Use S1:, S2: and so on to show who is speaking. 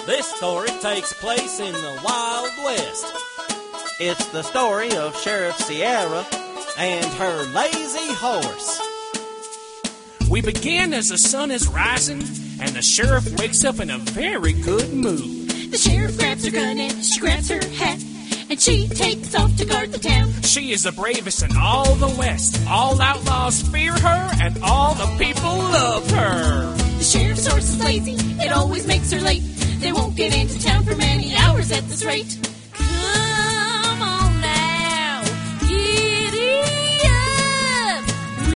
S1: This story takes place in the Wild West.
S2: It's the story of Sheriff Sierra
S1: and her lazy horse.
S3: We begin as the sun is rising, and the sheriff wakes up in a very good mood.
S4: The sheriff grabs her gun and she grabs her hat, and she takes off to guard the town.
S3: She is the bravest in all the West. All outlaws fear her, and all the people love her.
S4: The sheriff's horse is lazy, it always makes her late. They won't get into town for many hours at this rate. Come